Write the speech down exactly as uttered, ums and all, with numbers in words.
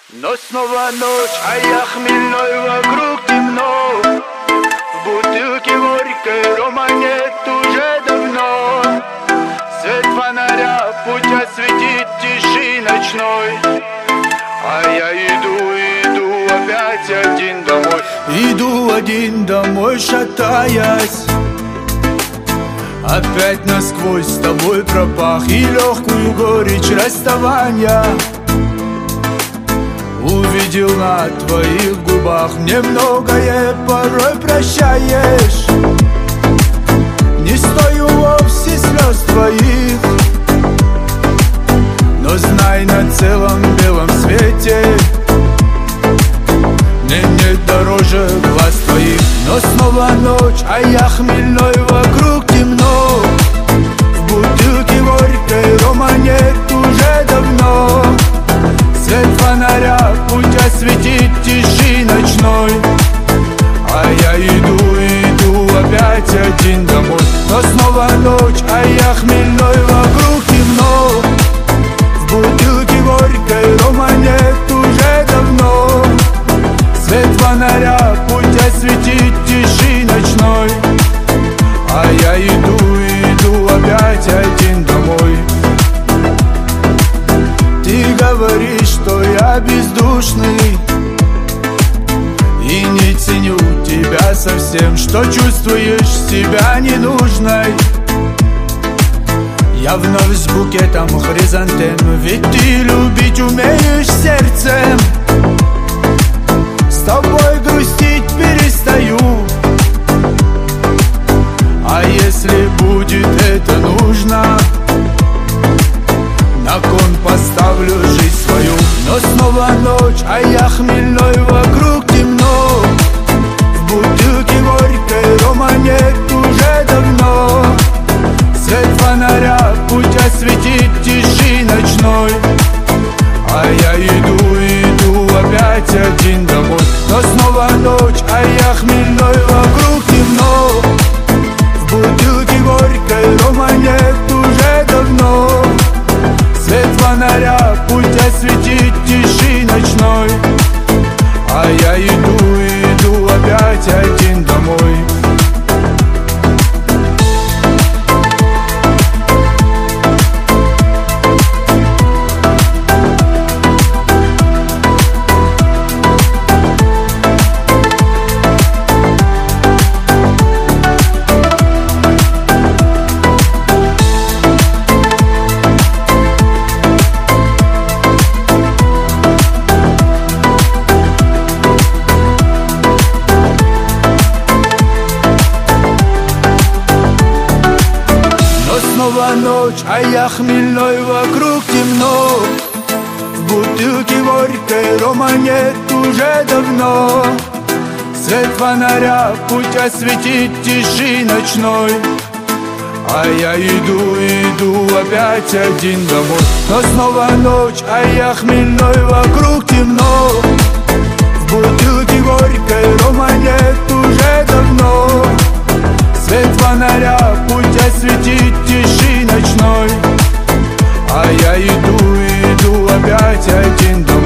Но снова ночь, а я хмельной, вокруг темно. В бутылке горькой рома нет уже давно. Свет фонаря путь осветит тиши ночной. А я иду, иду опять один домой. Иду один домой, шатаясь. Опять насквозь с тобой пропах и легкую горечь расставания. Увидел на твоих губах, мне многое порой прощаешь. Не стою вовсе слез твоих, но знай, на целом белом свете мне нет дороже глаз твоих. Но снова ночь, а я хмельной, вокруг темно. В бутылке горькой рома нет уже давно. Свет фонаря путь осветит тиши ночной. А я иду, иду опять один домой. Но снова ночь, а я хмельной, вокруг темно. В бутылке горькой рома нет уже давно. Свет фонаря путь осветит тиши ночной. А я иду, иду опять один домой. Ты говоришь, что я бездушный и не ценю тебя совсем, что чувствуешь себя ненужной. Я вновь с букетом хризантем, ведь ты любить умеешь сердцем. С тобой грустить перестаю. А если будет это нужно, на кон поставлю жизнь свою. Но снова ночь, а я хмельной, вокруг темно. В бутылке горькой рома нет уже давно. Свет фонаря путь осветит тиши ночной. А я иду, иду опять один домой. Но снова ночь, а я хмельной, вокруг темно. В бутылке горькой рома нет уже давно. Свет фонаря путь осветит тиши ночной. А я иду, иду опять один домой. Снова ночь, а я хмельной, вокруг темно. В бутылке горькой рома нет уже давно. Свет фонаря путь осветит тиши ночной. А я иду, иду опять один домой. Но снова ночь, а я хмельной, вокруг темно. В бутылке горькой рома нет уже давно. Свет фонаря путь осветит тиши ночной. А я иду, иду опять один домой.